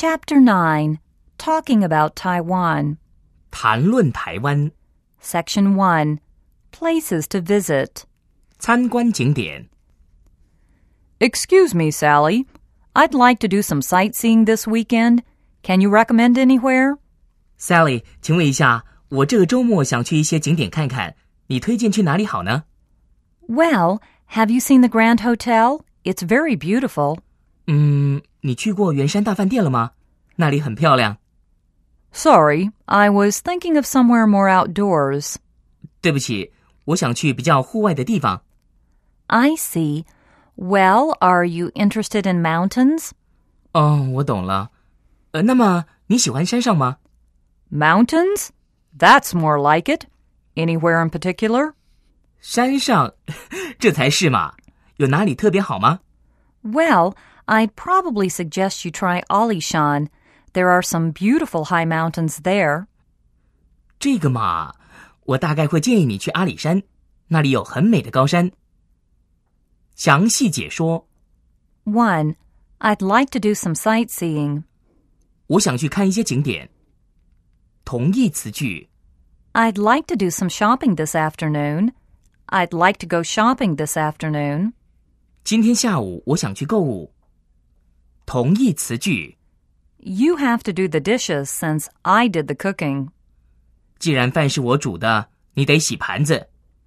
Chapter 9, Talking about Taiwan. 谈论台湾 Section 1, Places to visit. 参观景点 Excuse me, Sally. I'd like to do some sightseeing this weekend. Can you recommend anywhere? Sally, 请问一下，我这个周末想去一些景点看看，你推荐去哪里好呢？ Well, have you seen the Grand Hotel? It's very beautiful. 你去过圆山大饭店了吗？那里很漂亮。 Sorry, I was thinking of somewhere more outdoors. 对不起，我想去比较户外的地方。 I see. Well, are you interested in mountains? 哦，我懂了。那么你喜欢山上吗？ Mountains? That's more like it. Anywhere in particular? 山上，这才是嘛。有哪里特别好吗？ Well, I'd probably suggest you try Alishan. There are some beautiful high mountains there. 这个嘛，我大概会建议你去阿里山，那里有很美的高山。详细解说 1. I'd like to do some sightseeing. 我想去看一些景点。同义词句 I'd like to do some shopping this afternoon. I'd like to go shopping this afternoon. 今天下午我想去购物。同义词句 You have to do the dishes since I did the cooking. 既然饭是我煮的，你得洗盘子。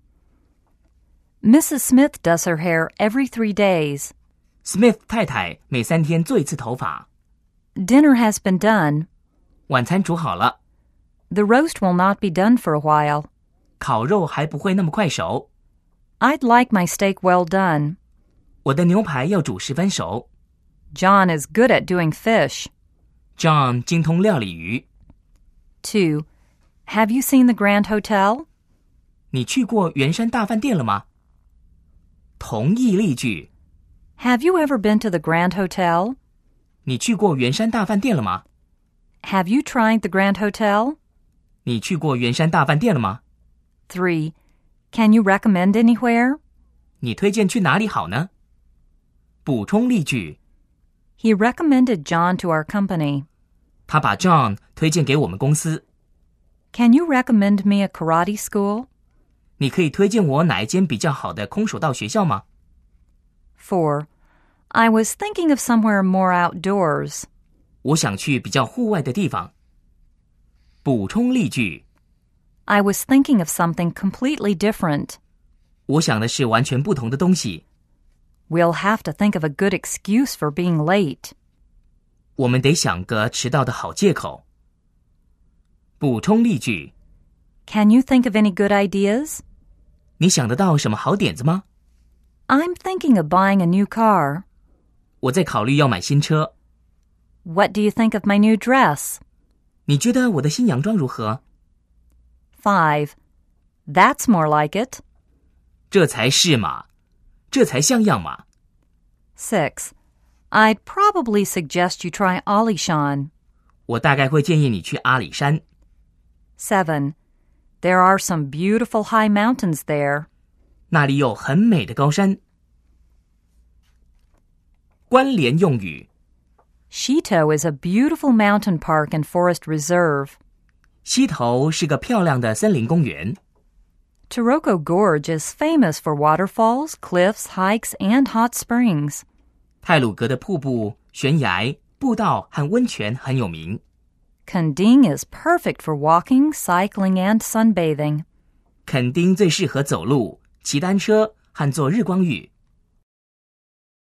Mrs. Smith does her hair every 3 days. Smith 太太每3天做一次头发。 Dinner has been done. 晚餐煮好了， The roast will not be done for a while. 烤肉还不会那么快熟。 I'd like my steak well done. 我的牛排要煮10分熟。 John is good at doing fish. John 精通料理鱼。 2. Have you seen the Grand Hotel? 你去过圆山大饭店了吗？同义例句 Have you ever been to the Grand Hotel? 你去过圆山大饭店了吗？ Have you tried the Grand Hotel? 你去过圆山大饭店了吗？ 3. Can you recommend anywhere? 你推荐去哪里好呢？补充例句 He recommended John to our company. 他把 John 推荐给我们公司。 Can you recommend me a karate school? 你可以推荐我哪一间比较好的空手道学校吗？ 4. I was thinking of somewhere more outdoors. 我想去比较户外的地方。补充例句 I was thinking of something completely different. 我想的是完全不同的东西。 We'll have to think of a good excuse for being late. 我们得想个迟到的好借口。补充例句 Can you think of any good ideas? 你想得到什么好点子吗？ I'm thinking of buying a new car. 我在考虑要买新车。 What do you think of my new dress? 你觉得我的新洋装如何？ 5. That's more like it. 这才是嘛，这才像样嘛。 6. I'd probably suggest you try Alishan. 我大概会建议你去阿里山。 7. There are some beautiful high mountains there. 那里有很美的高山。关联用语 Shito is a beautiful mountain park and forest reserve. 溪头是个漂亮的森林公园。 Taroko Gorge is famous for waterfalls, cliffs, hikes, and hot springs. 太鲁阁的瀑布、悬崖、步道和温泉很有名。 Kunding is perfect for walking, cycling, and sunbathing. 垦丁最适合走路、骑单车和做日光浴。